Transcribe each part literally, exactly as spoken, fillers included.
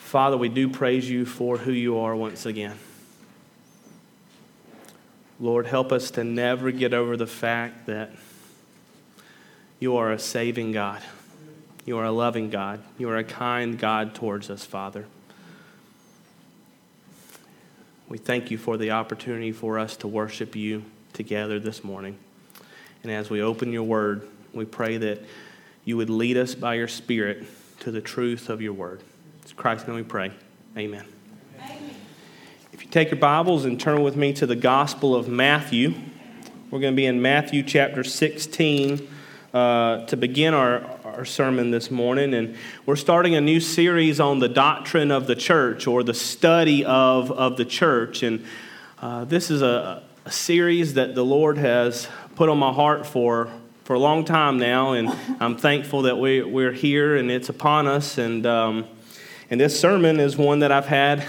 Father, we do praise you for who you are once again. Lord, help us to never get over the fact that you are a saving God. You are a loving God. You are a kind God towards us, Father. We thank you for the opportunity for us to worship you together this morning. And as we open your word, we pray that you would lead us by your Spirit to the truth of your word. It's Christ's name we pray. Amen. Amen. If you take your Bibles and turn with me to the Gospel of Matthew, we're going to be in Matthew chapter sixteen uh, to begin our, our sermon this morning. And we're starting a new series on the doctrine of the church, or the study of, of the church. And uh, this is a, a series that the Lord has put on my heart for for a long time now, and I'm thankful that we, we're here and it's upon us. And um, and this sermon is one that I've had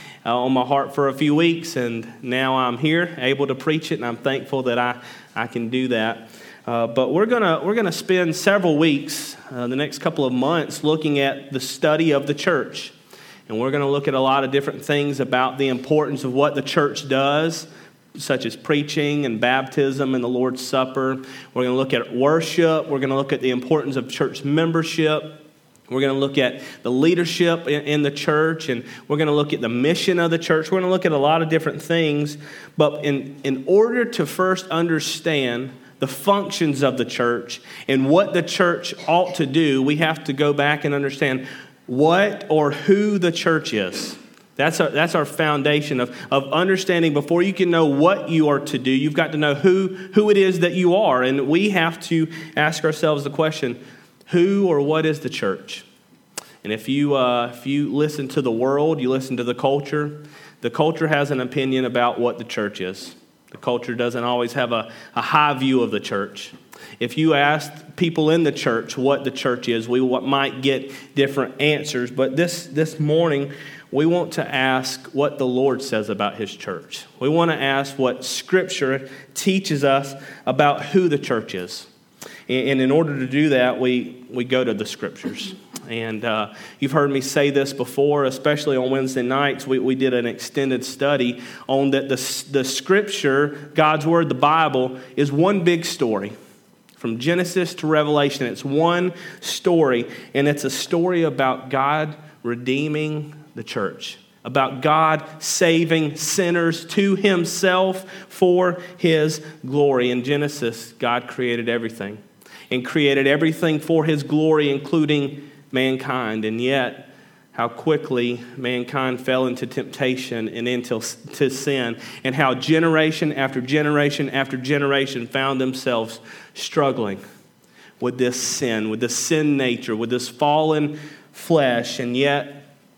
on my heart for a few weeks, and now I'm here, able to preach it, and I'm thankful that I, I can do that. Uh, but we're gonna we're gonna spend several weeks, uh, the next couple of months, looking at the study of the church, and we're gonna look at a lot of different things about the importance of what the church does, such as preaching and baptism and the Lord's Supper. We're going to look at worship. We're going to look at the importance of church membership. We're going to look at the leadership in, in the church, and we're going to look at the mission of the church. We're going to look at a lot of different things. But in, in order to first understand the functions of the church and what the church ought to do, we have to go back and understand what or who the church is. That's our, that's our foundation of, of understanding. Before you can know what you are to do, you've got to know who, who it is that you are. And we have to ask ourselves the question, who or what is the church? And if you, uh, if you listen to the world, you listen to the culture, the culture has an opinion about what the church is. The culture doesn't always have a, a high view of the church. If you ask people in the church what the church is, we might get different answers. But this, this morning, we want to ask what the Lord says about his church. We want to ask what Scripture teaches us about who the church is. And in order to do that, we, we go to the Scriptures. And uh, you've heard me say this before, especially on Wednesday nights. We, we did an extended study on that the, the Scripture, God's Word, the Bible, is one big story. From Genesis to Revelation, it's one story. And it's a story about God redeeming the church, about God saving sinners to himself for his glory. In Genesis, God created everything and created everything for his glory, including mankind. And yet, how quickly mankind fell into temptation and into to sin, and how generation after generation after generation found themselves struggling with this sin, with this sin nature, with this fallen flesh. And yet,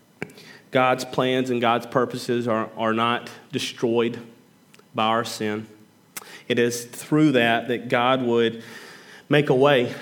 God's plans and God's purposes are, are not destroyed by our sin. It is through that that God would make a way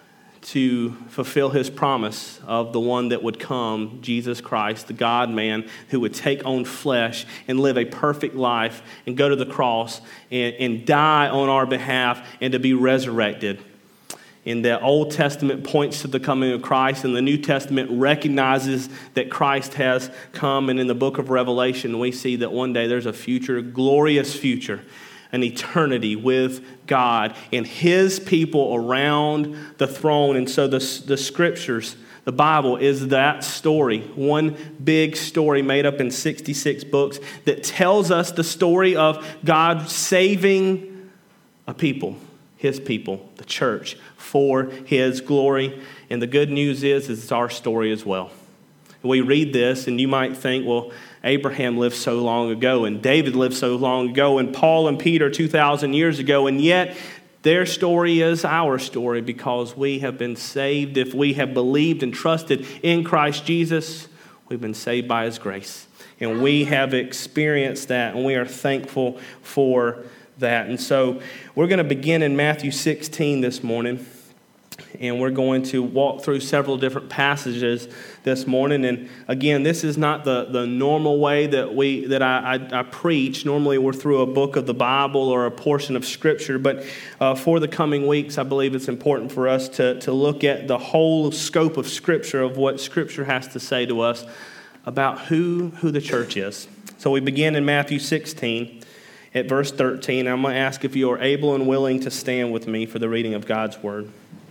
to fulfill his promise of the one that would come, Jesus Christ, the God-man, who would take on flesh and live a perfect life and go to the cross and, and die on our behalf and to be resurrected. In the Old Testament points to the coming of Christ, and the New Testament recognizes that Christ has come. And in the book of Revelation, we see that one day there's a future, glorious future, an eternity with God and his people around the throne. And so the, the Scriptures, the Bible, is that story, one big story made up in sixty-six books that tells us the story of God saving a people, his people, the church, for his glory. And the good news is, is it's our story as well. We read this and you might think, well, Abraham lived so long ago, and David lived so long ago, and Paul and Peter two thousand years ago, and yet their story is our story because we have been saved. If we have believed and trusted in Christ Jesus, we've been saved by his grace. And we have experienced that, and we are thankful for that. And so we're going to begin in Matthew sixteen this morning, and we're going to walk through several different passages this morning. And again, this is not the, the normal way that we that I, I, I preach. Normally we're through a book of the Bible or a portion of Scripture, but uh, for the coming weeks, I believe it's important for us to, to look at the whole scope of Scripture, of what Scripture has to say to us about who, who the church is. So we begin in Matthew sixteen at verse thirteen. I'm going to ask if you are able and willing to stand with me for the reading of God's word.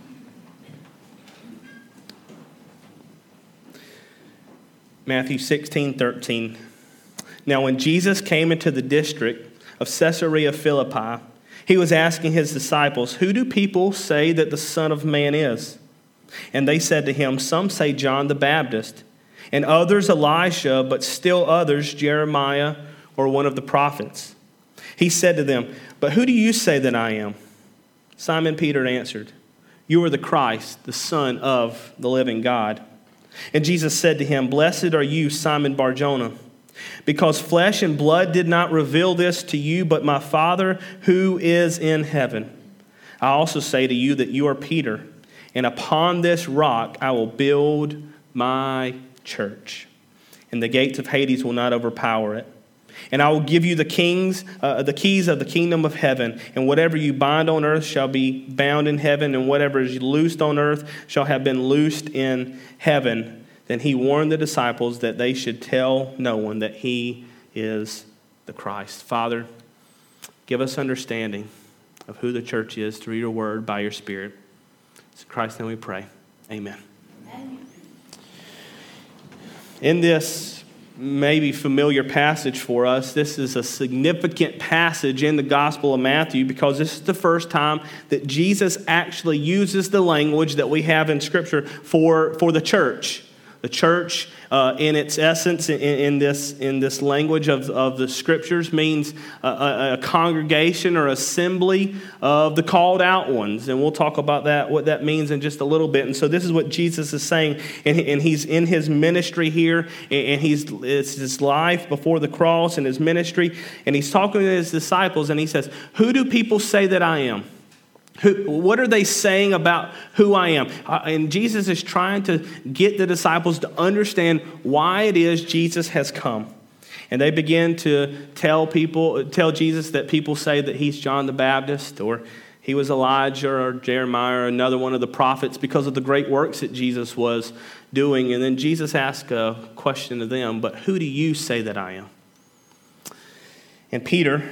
Matthew sixteen thirteen. Now when Jesus came into the district of Caesarea Philippi, he was asking his disciples, "Who do people say that the Son of Man is?" And they said to him, "Some say John the Baptist, and others Elisha, but still others Jeremiah or one of the prophets." He said to them, "But who do you say that I am?" Simon Peter answered, "You are the Christ, the Son of the living God." And Jesus said to him, "Blessed are you, Simon Bar-Jonah, because flesh and blood did not reveal this to you, but my Father who is in heaven. I also say to you that you are Peter, and upon this rock I will build my church, and the gates of Hades will not overpower it. And I will give you the kings, uh, the keys of the kingdom of heaven, and whatever you bind on earth shall be bound in heaven, and whatever is loosed on earth shall have been loosed in heaven." Then he warned the disciples that they should tell no one that he is the Christ. Father, give us understanding of who the church is through your word by your Spirit. It's in Christ's name we pray. Amen. Amen. In this maybe familiar passage for us, this is a significant passage in the Gospel of Matthew because this is the first time that Jesus actually uses the language that we have in Scripture for, for the church. The church, uh, in its essence, in, in this in this language of, of the Scriptures, means a, a, a congregation or assembly of the called out ones. And we'll talk about that, what that means in just a little bit. And so this is what Jesus is saying. And, and he's in his ministry here. And he's it's his life before the cross and his ministry. And he's talking to his disciples. And he says, "Who do people say that I am?" Who, what are they saying about who I am? Uh, and Jesus is trying to get the disciples to understand why it is Jesus has come. And they begin to tell people, tell Jesus that people say that he's John the Baptist, or he was Elijah or Jeremiah or another one of the prophets because of the great works that Jesus was doing. And then Jesus asked a question to them, "But who do you say that I am?" And Peter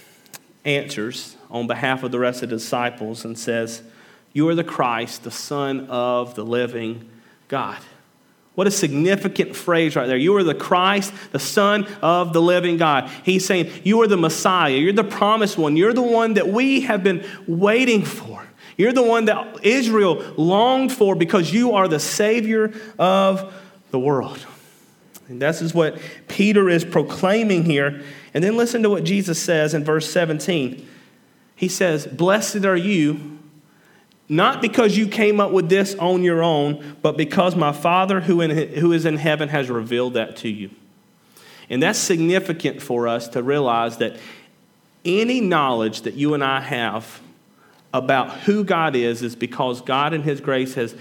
answers on behalf of the rest of the disciples and says, "You are the Christ, the Son of the living God." What a significant phrase right there. You are the Christ, the Son of the living God. He's saying, you are the Messiah. You're the promised one. You're the one that we have been waiting for. You're the one that Israel longed for because you are the Savior of the world. And this is what Peter is proclaiming here. And then listen to what Jesus says in verse seventeen. He says, "Blessed are you, not because you came up with this on your own, but because my Father who in, who is in heaven has revealed that to you." And that's significant for us to realize that any knowledge that you and I have about who God is is because God in his grace has,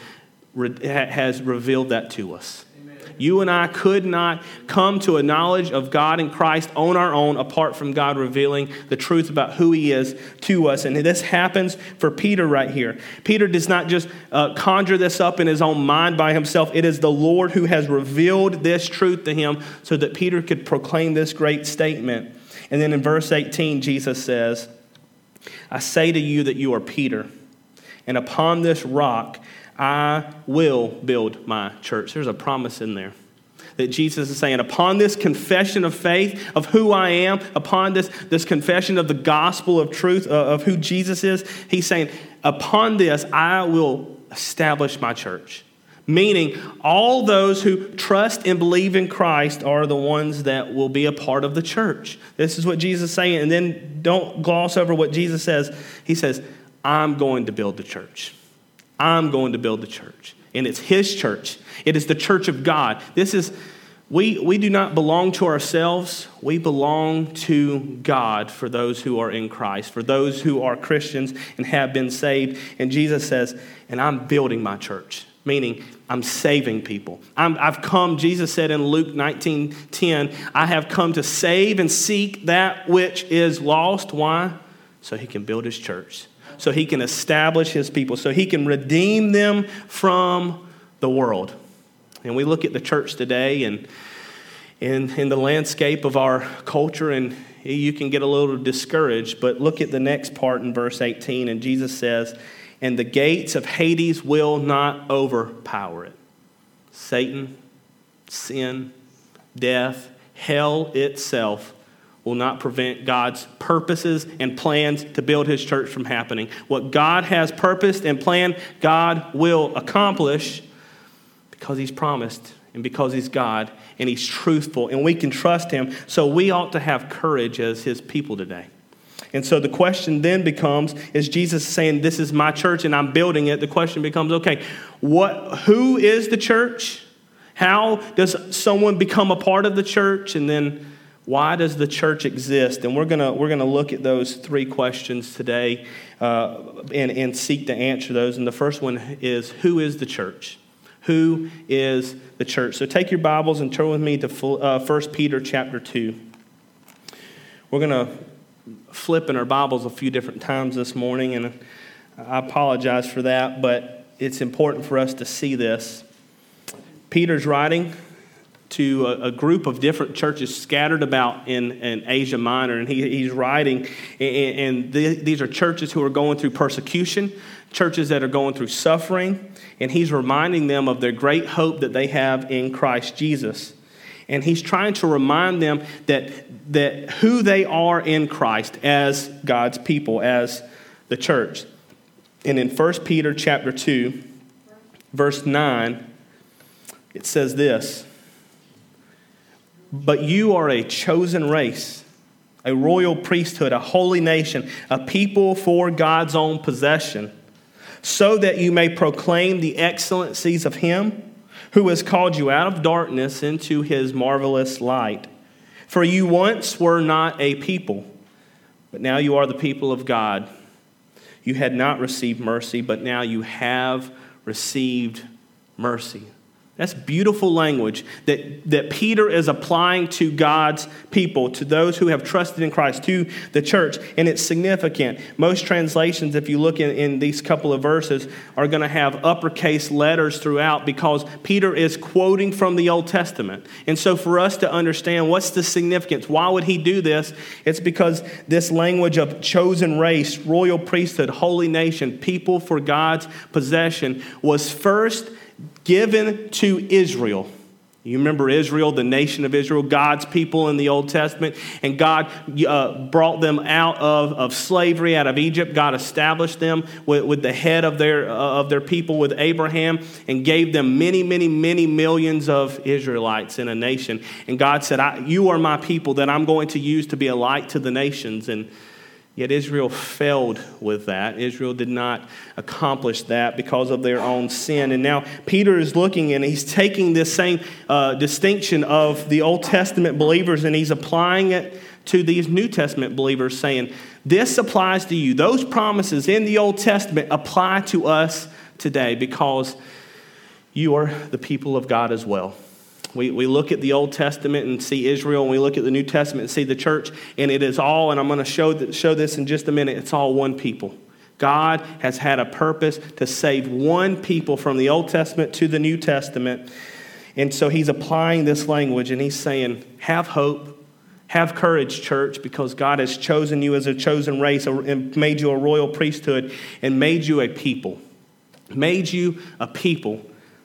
has revealed that to us. You and I could not come to a knowledge of God and Christ on our own apart from God revealing the truth about who he is to us. And this happens for Peter right here. Peter does not just uh, conjure this up in his own mind by himself. It is the Lord who has revealed this truth to him so that Peter could proclaim this great statement. And then in verse eighteen, Jesus says, "I say to you that you are Peter, and upon this rock I will build my church." There's a promise in there that Jesus is saying, upon this confession of faith of who I am, upon this, this confession of the gospel of truth uh, of who Jesus is, he's saying, upon this, I will establish my church. Meaning, all those who trust and believe in Christ are the ones that will be a part of the church. This is what Jesus is saying. And then don't gloss over what Jesus says. He says, I'm going to build the church. I'm going to build the church. And it's his church. It is the church of God. This is, we, we do not belong to ourselves. We belong to God for those who are in Christ, for those who are Christians and have been saved. And Jesus says, and I'm building my church, meaning I'm saving people. I'm, I've come, Jesus said in Luke nineteen ten, I have come to save and seek that which is lost. Why? So he can build his church. So he can establish his people, so he can redeem them from the world. And we look at the church today, and in, in the landscape of our culture, and you can get a little discouraged. But look at the next part in verse eighteen, and Jesus says, and the gates of Hades will not overpower it. Satan, sin, death, hell itself will not prevent God's purposes and plans to build his church from happening. What God has purposed and planned, God will accomplish because he's promised and because he's God and he's truthful and we can trust him. So we ought to have courage as his people today. And so the question then becomes, is Jesus saying, this is my church and I'm building it? The question becomes, okay, what? Who is the church? How does someone become a part of the church? And then why does the church exist? And we're gonna we're gonna look at those three questions today uh, and, and seek to answer those. And the first one is, who is the church? Who is the church? So take your Bibles and turn with me to uh, First Peter chapter two. We're gonna flip in our Bibles a few different times this morning, and I apologize for that, but it's important for us to see this. Peter's writing to a, a group of different churches scattered about in, in Asia Minor, and he, he's writing, and, and the, these are churches who are going through persecution, churches that are going through suffering, and he's reminding them of their great hope that they have in Christ Jesus. And he's trying to remind them that, that who they are in Christ as God's people, as the church. And in First Peter chapter two, verse nine, it says this, but you are a chosen race, a royal priesthood, a holy nation, a people for God's own possession, so that you may proclaim the excellencies of him who has called you out of darkness into his marvelous light. For you once were not a people, but now you are the people of God. You had not received mercy, but now you have received mercy. That's beautiful language that, that Peter is applying to God's people, to those who have trusted in Christ, to the church. And it's significant. Most translations, if you look in, in these couple of verses, are going to have uppercase letters throughout because Peter is quoting from the Old Testament. And so for us to understand what's the significance, why would he do this? It's because this language of chosen race, royal priesthood, holy nation, people for God's possession was first given to Israel. You remember Israel, the nation of Israel, God's people in the Old Testament. And God uh, brought them out of, of slavery, out of Egypt. God established them with, with the head of their, uh, of their people, with Abraham, and gave them many, many, many millions of Israelites in a nation. And God said, I, you are my people that I'm going to use to be a light to the nations. And yet Israel failed with that. Israel did not accomplish that because of their own sin. And now Peter is looking and he's taking this same uh, distinction of the Old Testament believers and he's applying it to these New Testament believers, saying, this applies to you. Those promises in the Old Testament apply to us today because you are the people of God as well. We we look at the Old Testament and see Israel, and we look at the New Testament and see the church, and it is all, and I'm going to show th- show this in just a minute, it's all one people. God has had a purpose to save one people from the Old Testament to the New Testament, and so he's applying this language, and he's saying, have hope, have courage, church, because God has chosen you as a chosen race and made you a royal priesthood and made you a people, made you a people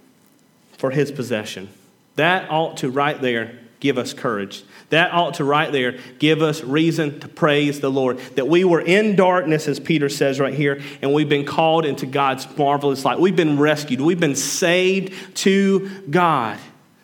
for his possession. That ought to right there give us courage. That ought to right there give us reason to praise the Lord. That we were in darkness, as Peter says right here, and we've been called into God's marvelous light. We've been rescued. We've been saved to God.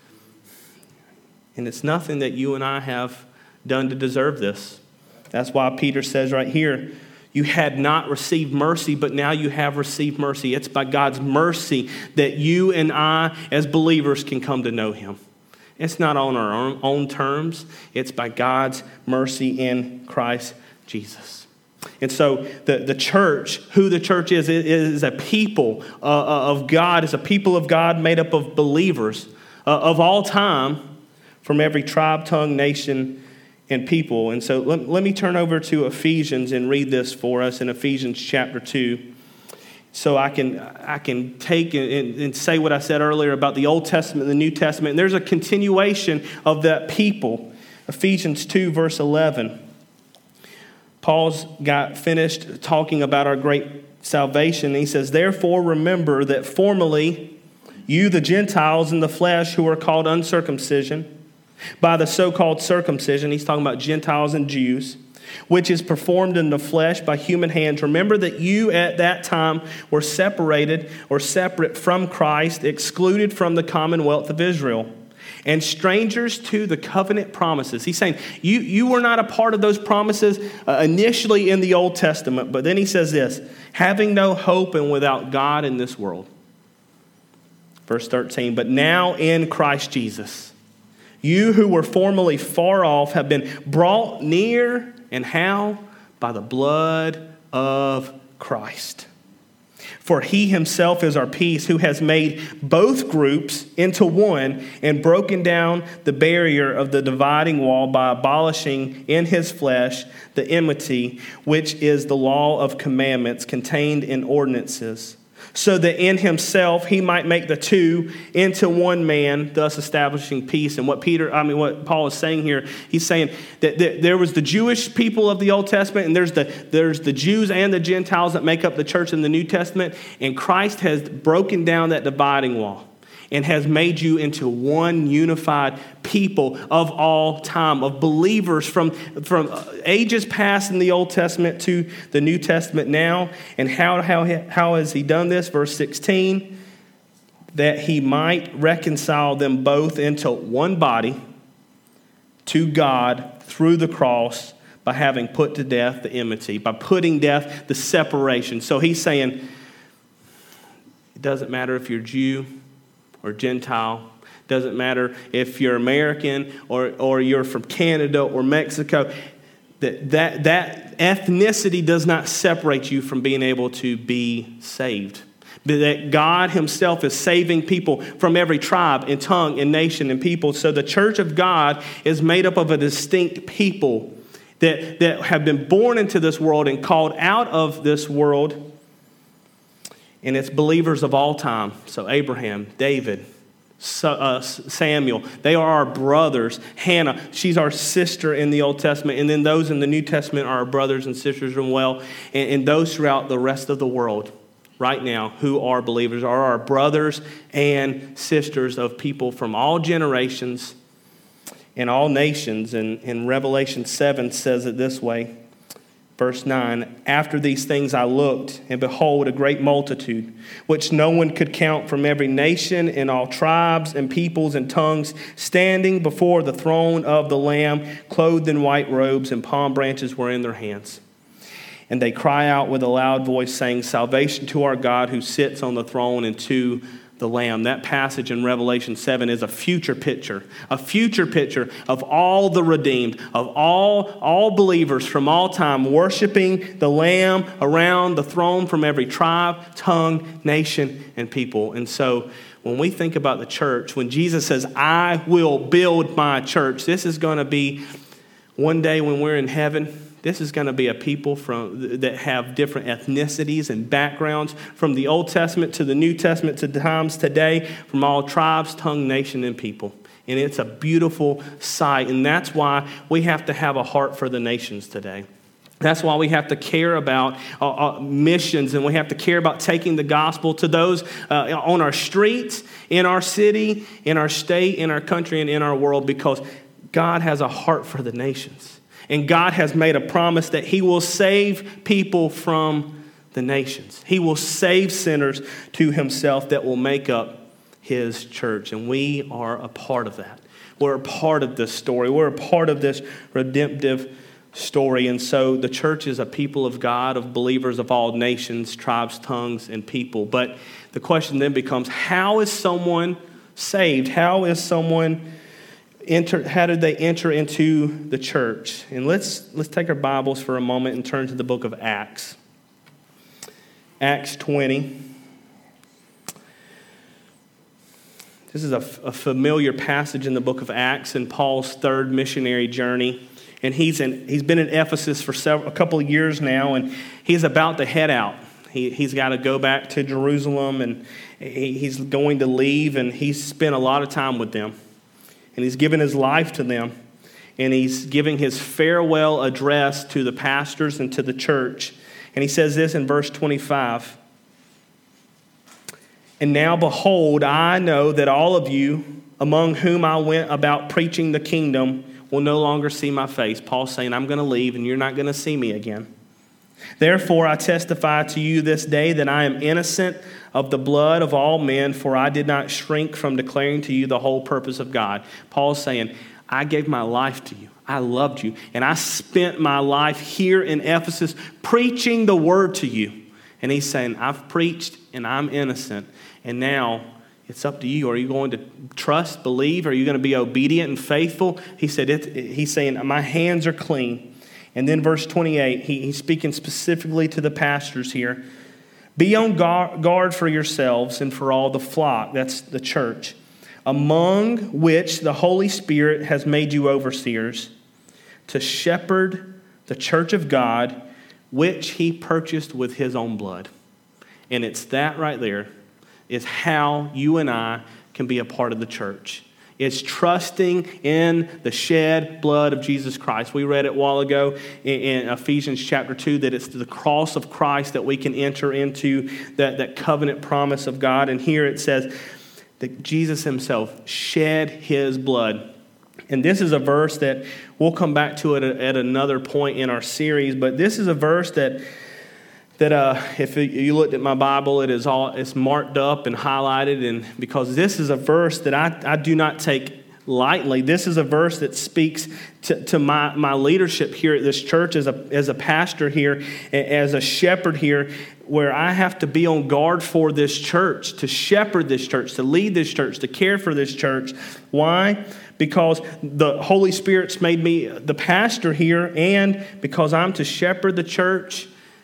And it's nothing that you and I have done to deserve this. That's why Peter says right here, you had not received mercy, but now you have received mercy. It's by God's mercy that you and I, as believers, can come to know him. It's not on our own, own terms. It's by God's mercy in Christ Jesus. And so the, the church, who the church is, it is a people uh, of God. It's a people of God made up of believers uh, of all time from every tribe, tongue, nation, and people. And so let, let me turn over to Ephesians and read this for us in Ephesians chapter two. So I can I can take and, and say what I said earlier about the Old Testament and the New Testament. And there's a continuation of that people. Ephesians two, verse eleven. Paul's got finished talking about our great salvation. And he says, therefore remember that formerly you, the Gentiles in the flesh, who are called uncircumcision by the so-called circumcision, he's talking about Gentiles and Jews, which is performed in the flesh by human hands. Remember that you at that time were separated or separate from Christ, excluded from the commonwealth of Israel, and strangers to the covenant promises. He's saying you, you were not a part of those promises uh, initially in the Old Testament. But then he says this, having no hope and without God in this world. Verse thirteen, but now in Christ Jesus, you who were formerly far off have been brought near. And how? By the blood of Christ. For he himself is our peace, who has made both groups into one and broken down the barrier of the dividing wall by abolishing in his flesh the enmity, which is the law of commandments contained in ordinances, so that in himself he might make the two into one man, thus establishing peace. And what Peter, I mean, what Paul is saying here, he's saying that there was the Jewish people of the Old Testament, and there's the there's the Jews and the Gentiles that make up the church in the New Testament, and Christ has broken down that dividing wall and has made you into one unified people of all time, of believers from, from ages past in the Old Testament to the New Testament now. And how, how, how has he done this? Verse sixteen, that he might reconcile them both into one body to God through the cross, by having put to death the enmity, by putting death the separation. So he's saying, it doesn't matter if you're Jew or Gentile. Doesn't matter if you're American or, or you're from Canada or Mexico. That, that, that ethnicity does not separate you from being able to be saved. That God himself is saving people from every tribe and tongue and nation and people. So the church of God is made up of a distinct people that, that have been born into this world and called out of this world. And it's believers of all time. So Abraham, David, Samuel, they are our brothers. Hannah, she's our sister in the Old Testament. And then those in the New Testament are our brothers and sisters as well. And, and those throughout the rest of the world right now who are believers are our brothers and sisters of people from all generations and all nations. And, and Revelation seven says it this way. Verse nine, after these things I looked, and behold, a great multitude, which no one could count, from every nation and all tribes and peoples and tongues, standing before the throne of the Lamb, clothed in white robes, and palm branches were in their hands. And they cry out with a loud voice, saying, salvation to our God who sits on the throne and to the Lamb. That passage in Revelation seven is a future picture, a future picture of all the redeemed, of all, all believers from all time worshiping the Lamb around the throne from every tribe, tongue, nation, and people. And so when we think about the church, when Jesus says, I will build my church, this is going to be one day when we're in heaven. This is going to be a people from that have different ethnicities and backgrounds, from the Old Testament to the New Testament to times today, from all tribes, tongue, nation, and people. And it's a beautiful sight. And that's why we have to have a heart for the nations today. That's why we have to care about uh, uh, missions, and we have to care about taking the gospel to those uh, on our streets, in our city, in our state, in our country, and in our world, because God has a heart for the nations. And God has made a promise that he will save people from the nations. He will save sinners to himself that will make up his church. And we are a part of that. We're a part of this story. We're a part of this redemptive story. And so the church is a people of God, of believers of all nations, tribes, tongues, and people. But the question then becomes, how is someone saved? How is someone Enter, how did they enter into the church? And let's let's take our Bibles for a moment and turn to the book of Acts. Acts twenty. This is a, a familiar passage in the book of Acts in Paul's third missionary journey. And he's in, he's been in Ephesus for several, a couple of years now, and he's about to head out. He, he's got to go back to Jerusalem, and he, he's going to leave, and he's spent a lot of time with them. And he's given his life to them, and he's giving his farewell address to the pastors and to the church. And he says this in verse twenty-five. And now behold, I know that all of you among whom I went about preaching the kingdom will no longer see my face. Paul's saying, I'm going to leave and you're not going to see me again. Therefore, I testify to you this day that I am innocent of the blood of all men, for I did not shrink from declaring to you the whole purpose of God. Paul's saying, I gave my life to you. I loved you. And I spent my life here in Ephesus preaching the word to you. And he's saying, I've preached and I'm innocent. And now it's up to you. Are you going to trust, believe? Are you going to be obedient and faithful? He said, it, he's saying, my hands are clean. And then verse twenty-eight, he, he's speaking specifically to the pastors here. Be on guard for yourselves and for all the flock, that's the church, among which the Holy Spirit has made you overseers, to shepherd the church of God, which he purchased with his own blood. And it's that right there is how you and I can be a part of the church. It's trusting in the shed blood of Jesus Christ. We read it a while ago in, in Ephesians chapter two that it's the cross of Christ that we can enter into that, that covenant promise of God. And here it says that Jesus himself shed his blood. And this is a verse that we'll come back to it at another point in our series, but this is a verse that that uh, if you looked at my Bible, it is all it's marked up and highlighted, and because this is a verse that I, I do not take lightly. This is a verse that speaks to, to my, my leadership here at this church as a as a pastor here, as a shepherd here, where I have to be on guard for this church, to shepherd this church, to lead this church, to care for this church. Why? Because the Holy Spirit's made me the pastor here, and because I'm to shepherd the church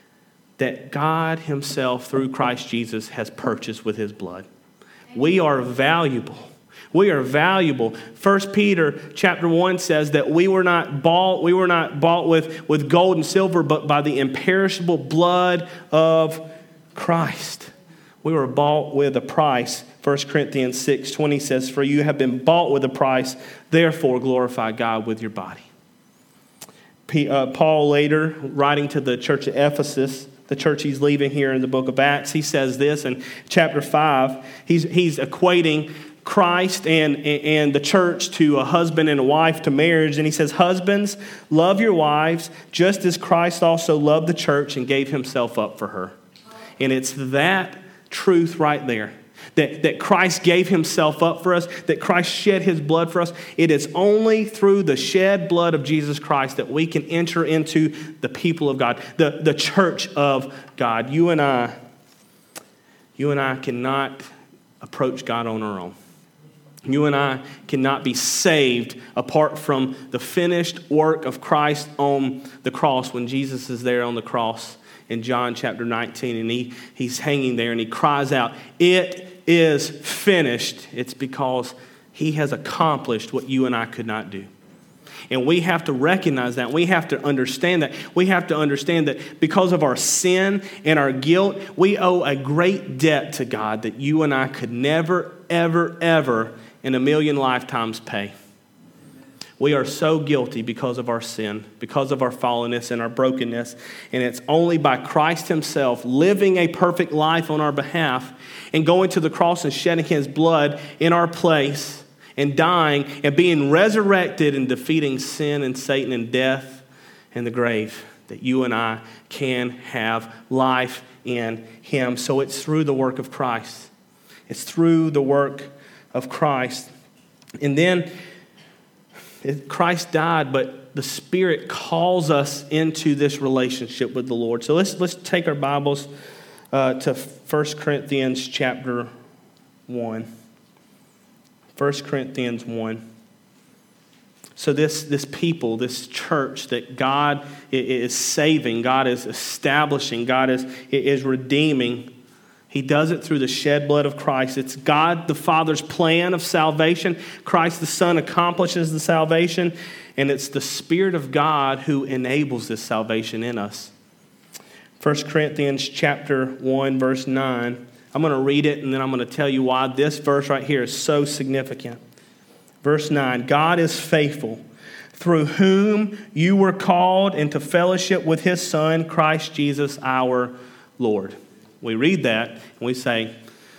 that God himself, through Christ Jesus, has purchased with his blood. We are valuable. We are valuable. First Peter chapter one says that we were not bought, we were not bought with, with gold and silver, but by the imperishable blood of Christ. We were bought with a price. First Corinthians six twenty says, for you have been bought with a price, therefore glorify God with your body. P, uh, Paul later, writing to the church of Ephesus, the church he's leaving here in the book of Acts, he says this in chapter five. He's, he's equating Christ and, and the church to a husband and a wife, to marriage. And he says, husbands, love your wives, just as Christ also loved the church and gave himself up for her. And it's that truth right there. That, that Christ gave himself up for us, that Christ shed his blood for us. It is only through the shed blood of Jesus Christ that we can enter into the people of God, the, the church of God. You and I, you and I cannot approach God on our own. You and I cannot be saved apart from the finished work of Christ on the cross when Jesus is there on the cross in John chapter nineteen, and he, he's hanging there and he cries out, "It is finished." It's because he has accomplished what you and I could not do. And we have to recognize that. We have to understand that. We have to understand that because of our sin and our guilt, we owe a great debt to God that you and I could never, ever, ever in a million lifetimes pay. We are so guilty because of our sin, because of our fallenness and our brokenness. And it's only by Christ himself living a perfect life on our behalf and going to the cross and shedding his blood in our place and dying and being resurrected and defeating sin and Satan and death and the grave that you and I can have life in him. So it's through the work of Christ. It's through the work of Christ. And then Christ died, but the Spirit calls us into this relationship with the Lord. So let's let's take our Bibles uh, to First Corinthians chapter one. First Corinthians one. So this, this people, this church that God is saving, God is establishing, God is, is redeeming, he does it through the shed blood of Christ. It's God the Father's plan of salvation. Christ the Son accomplishes the salvation. And it's the Spirit of God who enables this salvation in us. First Corinthians chapter one, verse nine. I'm going to read it, and then I'm going to tell you why this verse right here is so significant. Verse nine, God is faithful, through whom you were called into fellowship with his Son, Christ Jesus our Lord. We read that, and we say,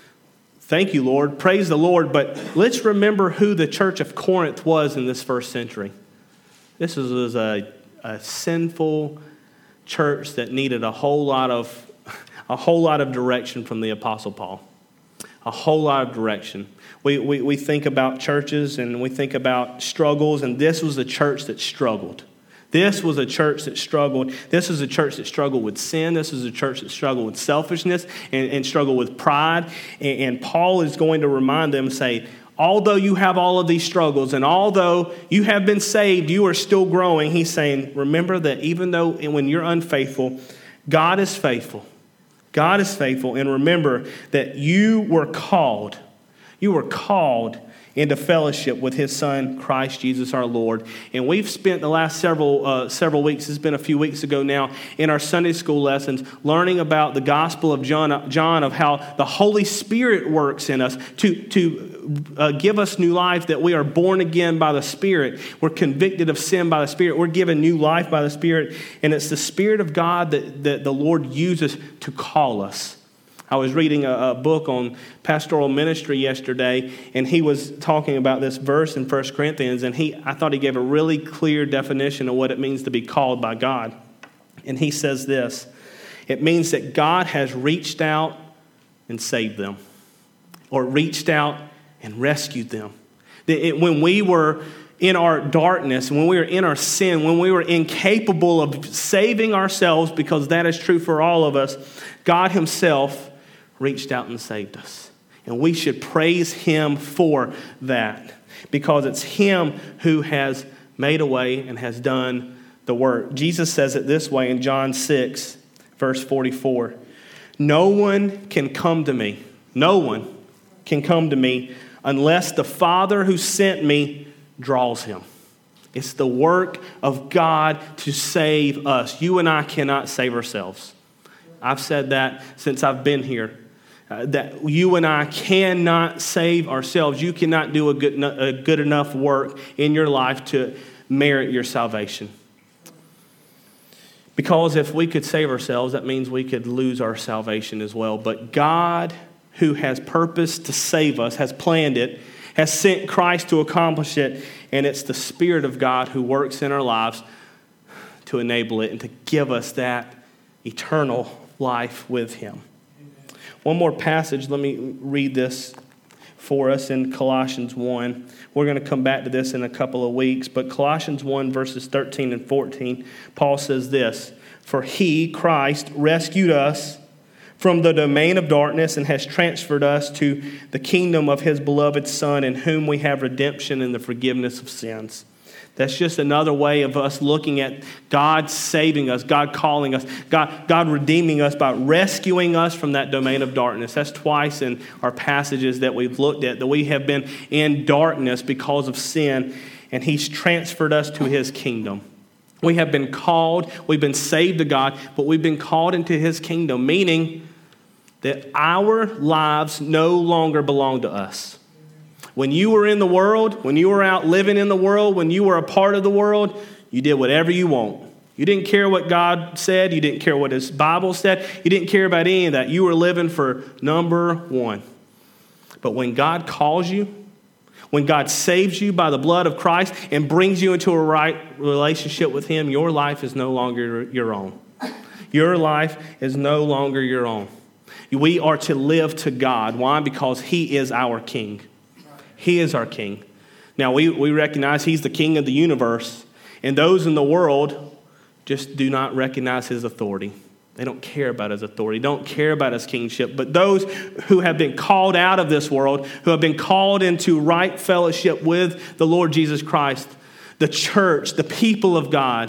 thank you, Lord. Praise the Lord. But let's remember who the church of Corinth was in this first century. This was a, a sinful church that needed a whole lot of a whole lot of direction from the Apostle Paul. A whole lot of direction. We, we, we think about churches and we think about struggles, and this was a church that struggled. This was a church that struggled. This was a church that struggled with sin. This was a church that struggled with selfishness and, and struggled with pride. And, and Paul is going to remind them, say, although you have all of these struggles and although you have been saved, you are still growing. He's saying, remember that even though when you're unfaithful, God is faithful. God is faithful. And remember that you were called. You were called into fellowship with his Son, Christ Jesus our Lord. And we've spent the last several uh, several weeks, it's been a few weeks ago now, in our Sunday school lessons, learning about the Gospel of John, John of how the Holy Spirit works in us to, to uh, give us new life, that we are born again by the Spirit. We're convicted of sin by the Spirit. We're given new life by the Spirit. And it's the Spirit of God that, that the Lord uses to call us. I was reading a, a book on pastoral ministry yesterday, and he was talking about this verse in First Corinthians, and he I thought he gave a really clear definition of what it means to be called by God. And he says this, it means that God has reached out and saved them, or reached out and rescued them. That it, when we were in our darkness, when we were in our sin, when we were incapable of saving ourselves, because that is true for all of us, God himself reached out and saved us. And we should praise him for that, because it's him who has made a way and has done the work. Jesus says it this way in John six, verse forty-four. No one can come to me. No one can come to me unless the Father who sent me draws him. It's the work of God to save us. You and I cannot save ourselves. I've said that since I've been here. Uh, that you and I cannot save ourselves. You cannot do a good, a good enough work in your life to merit your salvation. Because if we could save ourselves, that means we could lose our salvation as well. But God, who has purposed to save us, has planned it, has sent Christ to accomplish it, and it's the Spirit of God who works in our lives to enable it and to give us that eternal life with him. One more passage, let me read this for us in Colossians one. We're going to come back to this in a couple of weeks, but Colossians one, verses thirteen and fourteen, Paul says this, for he, Christ, rescued us from the domain of darkness and has transferred us to the kingdom of his beloved Son, in whom we have redemption and the forgiveness of sins. That's just another way of us looking at God saving us, God calling us, God, God redeeming us by rescuing us from that domain of darkness. That's twice in our passages that we've looked at, that we have been in darkness because of sin, and he's transferred us to his kingdom. We have been called, we've been saved to God, but we've been called into his kingdom, meaning that our lives no longer belong to us. When you were in the world, when you were out living in the world, when you were a part of the world, you did whatever you want. You didn't care what God said. You didn't care what his Bible said. You didn't care about any of that. You were living for number one. But when God calls you, when God saves you by the blood of Christ and brings you into a right relationship with him, your life is no longer your own. Your life is no longer your own. We are to live to God. Why? Because he is our King. He is our King. Now, we, we recognize he's the King of the universe, and those in the world just do not recognize his authority. They don't care about his authority, don't care about his kingship. But those who have been called out of this world, who have been called into right fellowship with the Lord Jesus Christ, the church, the people of God,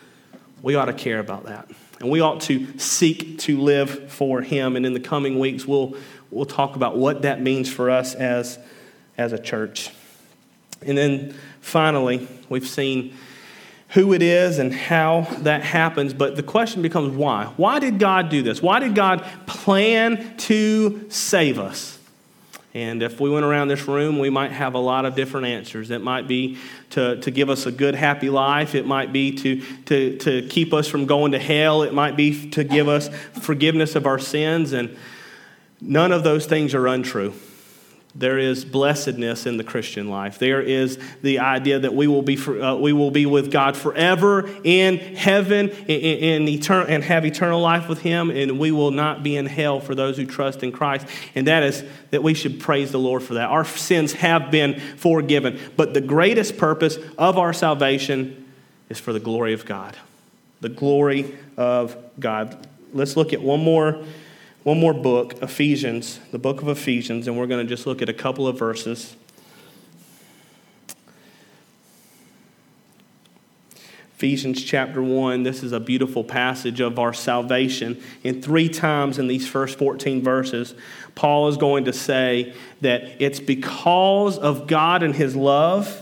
we ought to care about that. And we ought to seek to live for him. And in the coming weeks, we'll, we'll talk about what that means for us as as a church. And then finally, we've seen who it is and how that happens, but the question becomes why? Why did God do this? Why did God plan to save us? And if we went around this room, we might have a lot of different answers. It might be to, to give us a good, happy life. It might be to, to, to keep us from going to hell. It might be to give us forgiveness of our sins. And none of those things are untrue. There is blessedness in the Christian life. There is the idea that we will be for, uh, we will be with God forever in heaven in, in etern- and have eternal life with Him, and we will not be in hell for those who trust in Christ. And that is that we should praise the Lord for that. Our sins have been forgiven, but the greatest purpose of our salvation is for the glory of God. The glory of God. Let's look at one more. One more book, Ephesians, the book of Ephesians, and we're going to just look at a couple of verses. Ephesians chapter one, this is a beautiful passage of our salvation. And three times in these first fourteen verses, Paul is going to say that it's because of God and His love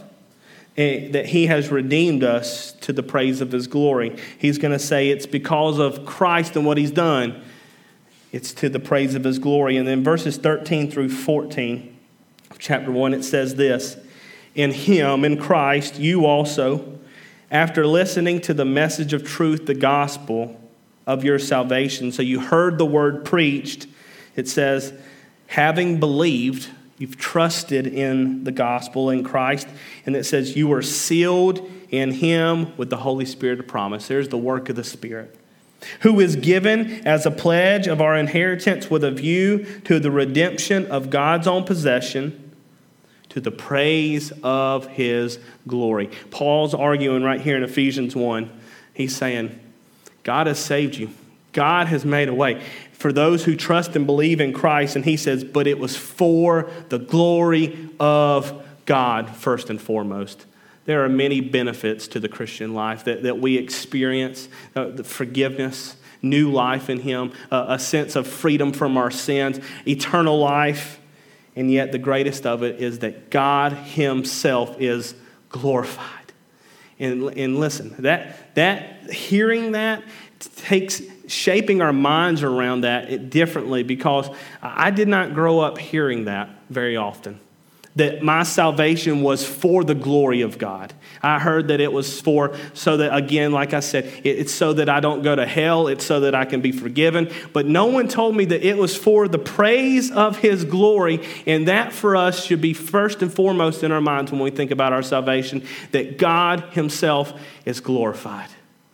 that He has redeemed us to the praise of His glory. He's going to say it's because of Christ and what He's done. It's to the praise of His glory. And then verses thirteen through fourteen of chapter one, it says this: in Him, in Christ, you also, after listening to the message of truth, the gospel of your salvation, so you heard the word preached, it says, having believed, you've trusted in the gospel in Christ, and it says you were sealed in Him with the Holy Spirit of promise. There's the work of the Spirit, who is given as a pledge of our inheritance with a view to the redemption of God's own possession, to the praise of His glory. Paul's arguing right here in Ephesians one. He's saying, God has saved you. God has made a way for those who trust and believe in Christ. And he says, but it was for the glory of God first and foremost. There are many benefits to the Christian life that, that we experience, uh, the forgiveness, new life in Him, uh, a sense of freedom from our sins, eternal life. And yet the greatest of it is that God Himself is glorified. And, and listen, that, that hearing that takes shaping our minds around that differently, because I did not grow up hearing that very often. That my salvation was for the glory of God. I heard that it was for, so that, again, like I said, it's so that I don't go to hell. It's so that I can be forgiven. But no one told me that it was for the praise of His glory. And that for us should be first and foremost in our minds when we think about our salvation, that God Himself is glorified.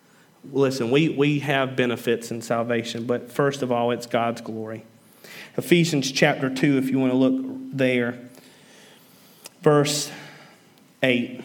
Listen, we, we have benefits in salvation, but first of all, it's God's glory. Ephesians chapter two, if you want to look there. Verse eight.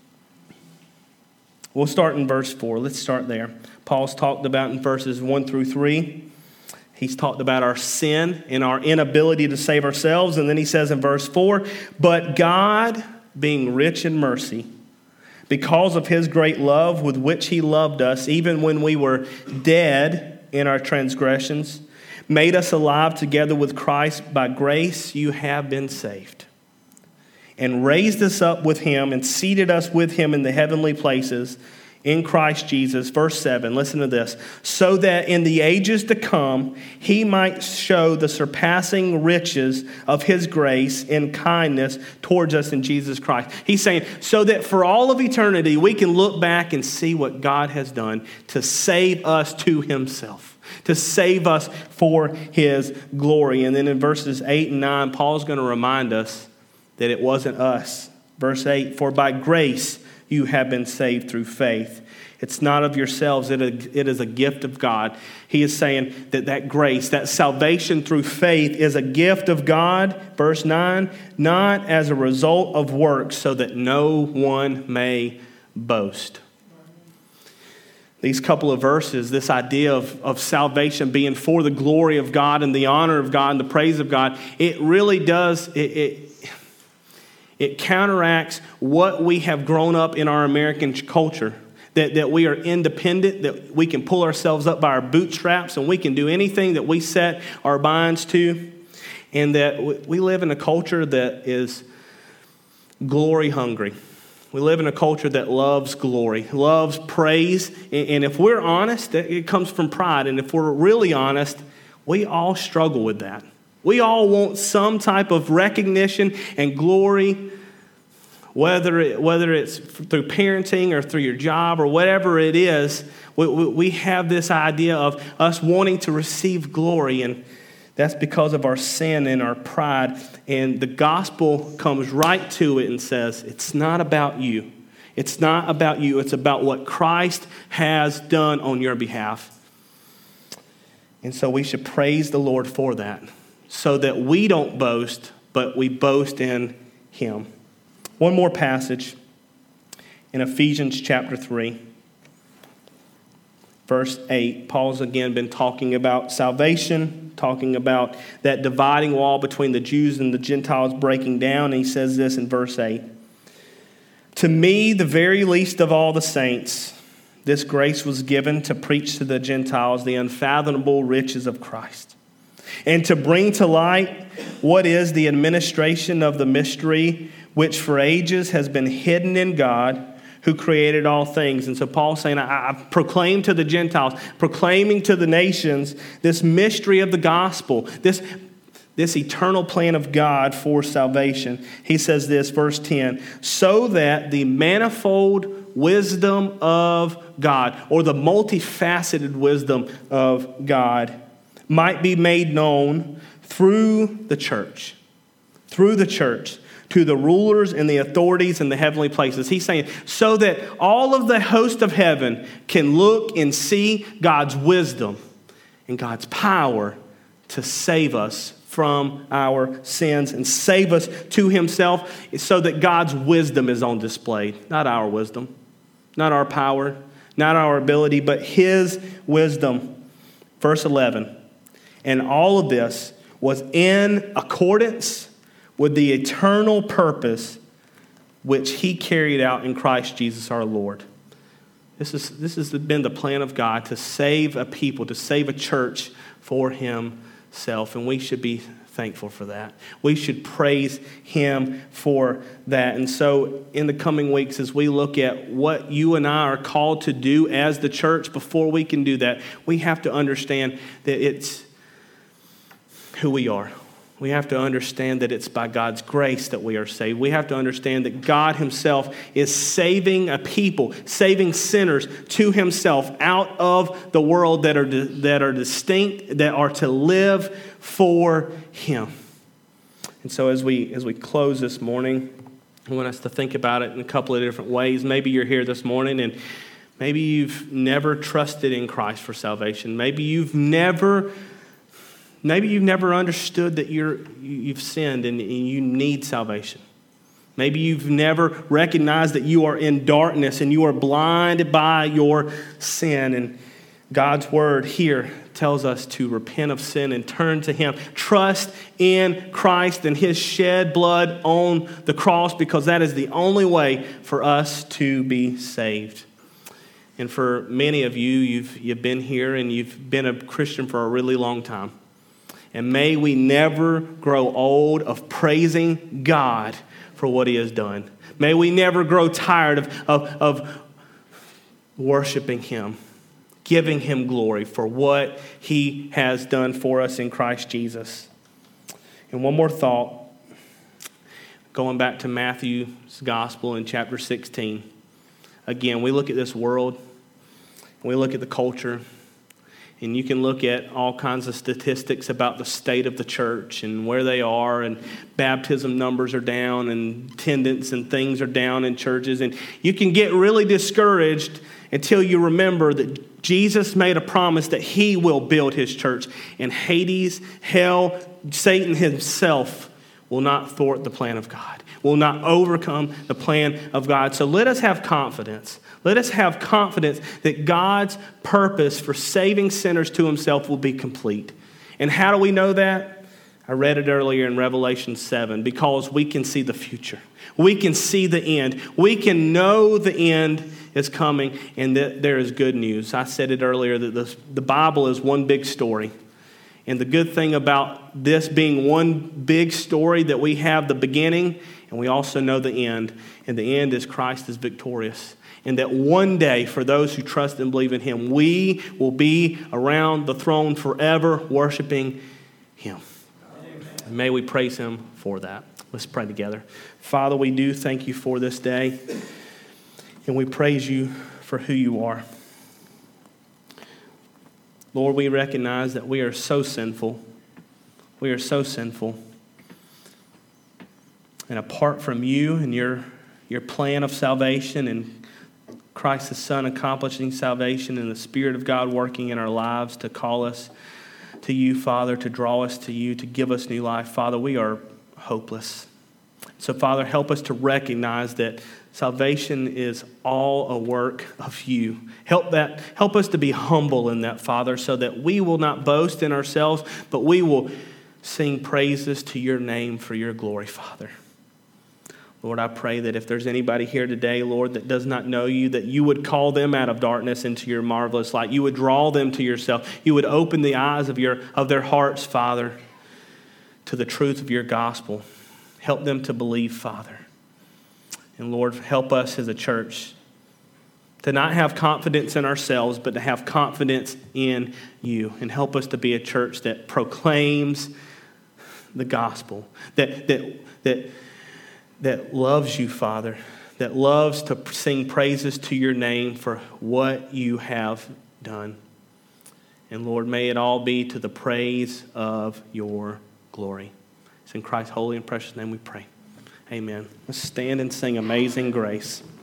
We'll start in verse four. Let's start there. Paul's talked about in verses one through three. He's talked about our sin and our inability to save ourselves. And then he says in verse four, but God, being rich in mercy, because of His great love with which He loved us, even when we were dead in our transgressions, made us alive together with Christ. By grace you have been saved, and raised us up with Him and seated us with Him in the heavenly places in Christ Jesus. Verse seven, listen to this. So that in the ages to come, He might show the surpassing riches of His grace and kindness towards us in Jesus Christ. He's saying, so that for all of eternity, we can look back and see what God has done to save us to Himself, to save us for His glory. And then in verses eight and nine, Paul's going to remind us that it wasn't us. Verse eight, for by grace you have been saved through faith. It's not of yourselves, it is a gift of God. He is saying that that grace, that salvation through faith is a gift of God. Verse nine, not as a result of works, so that no one may boast. These couple of verses, this idea of, of salvation being for the glory of God and the honor of God and the praise of God, it really does, it, it It counteracts what we have grown up in our American culture, that, that we are independent, that we can pull ourselves up by our bootstraps and we can do anything that we set our minds to, and that we live in a culture that is glory hungry. We live in a culture that loves glory, loves praise. And if we're honest, it comes from pride. And if we're really honest, we all struggle with that. We all want some type of recognition and glory, whether it, whether it's through parenting or through your job or whatever it is. We, we, we have this idea of us wanting to receive glory, and that's because of our sin and our pride. And the gospel comes right to it and says, it's not about you. It's not about you. It's about what Christ has done on your behalf. And so we should praise the Lord for that, so that we don't boast, but we boast in him. One more passage in Ephesians chapter three. Verse eight, Paul's again been talking about salvation, talking about that dividing wall between the Jews and the Gentiles breaking down. And he says this in verse eight. To me, the very least of all the saints, this grace was given to preach to the Gentiles the unfathomable riches of Christ, and to bring to light what is the administration of the mystery, which for ages has been hidden in God, who created all things. And so Paul's saying, I, I proclaim to the Gentiles, proclaiming to the nations this mystery of the gospel, this, this eternal plan of God for salvation. He says this, verse ten, so that the manifold wisdom of God, or the multifaceted wisdom of God, might be made known through the church, through the church, to the rulers and the authorities in the heavenly places. He's saying, so that all of the host of heaven can look and see God's wisdom and God's power to save us from our sins and save us to himself, so that God's wisdom is on display. Not our wisdom, not our power, not our ability, but his wisdom. Verse eleven, and all of this was in accordance with the eternal purpose which he carried out in Christ Jesus our Lord. This is this has been the plan of God, to save a people, to save a church for himself. And we should be thankful for that. We should praise him for that. And so in the coming weeks, as we look at what you and I are called to do as the church, before we can do that, we have to understand that it's who we are. We have to understand that it's by God's grace that we are saved. We have to understand that God himself is saving a people, saving sinners to himself out of the world that are, that are distinct, that are to live for him. And so as we, as we close this morning, I want us to think about it in a couple of different ways. Maybe you're here this morning and maybe you've never trusted in Christ for salvation. Maybe you've never Maybe you've never understood that you're, you've sinned and you need salvation. Maybe you've never recognized that you are in darkness and you are blinded by your sin. And God's word here tells us to repent of sin and turn to him. Trust in Christ and his shed blood on the cross, because that is the only way for us to be saved. And for many of you, you've, you've been here and you've been a Christian for a really long time. And may we never grow old of praising God for what he has done. May we never grow tired of, of, of worshiping him, giving him glory for what he has done for us in Christ Jesus. And one more thought, going back to Matthew's gospel in chapter sixteen. Again, we look at this world, we look at the culture, and you can look at all kinds of statistics about the state of the church and where they are, and baptism numbers are down and attendance and things are down in churches. And you can get really discouraged until you remember that Jesus made a promise that he will build his church. And Hades, hell, Satan himself will not thwart the plan of God, will not overcome the plan of God. So let us have confidence. Let us have confidence that God's purpose for saving sinners to himself will be complete. And how do we know that? I read it earlier in Revelation seven, because we can see the future. We can see the end. We can know the end is coming and that there is good news. I said it earlier that the, the Bible is one big story. And the good thing about this being one big story, that we have the beginning and we also know the end. and the end is Christ is victorious. And that one day, for those who trust and believe in him, we will be around the throne forever worshiping him. And may we praise him for that. Let's pray together. Father, we do thank you for this day, and we praise you for who you are. Lord, we recognize that we are so sinful. We are so sinful. And apart from you and your, your plan of salvation and Christ the Son accomplishing salvation and the Spirit of God working in our lives to call us to you, Father, to draw us to you, to give us new life, Father, we are hopeless. So, Father, help us to recognize that salvation is all a work of you. Help that, help us to be humble in that, Father, so that we will not boast in ourselves, but we will sing praises to your name for your glory, Father. Lord, I pray that if there's anybody here today, Lord, that does not know you, that you would call them out of darkness into your marvelous light. You would draw them to yourself. You would open the eyes of your of their hearts, Father, to the truth of your gospel. Help them to believe, Father. And Lord, help us as a church to not have confidence in ourselves, but to have confidence in you. And help us to be a church that proclaims the gospel, that that that that loves you, Father, that loves to sing praises to your name for what you have done. And Lord, may it all be to the praise of your glory. It's in Christ's holy and precious name we pray. Amen. Let's stand and sing Amazing Grace.